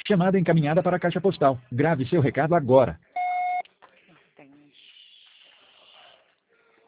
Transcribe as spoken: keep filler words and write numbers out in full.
Chamada encaminhada para a caixa postal. Grave seu recado agora.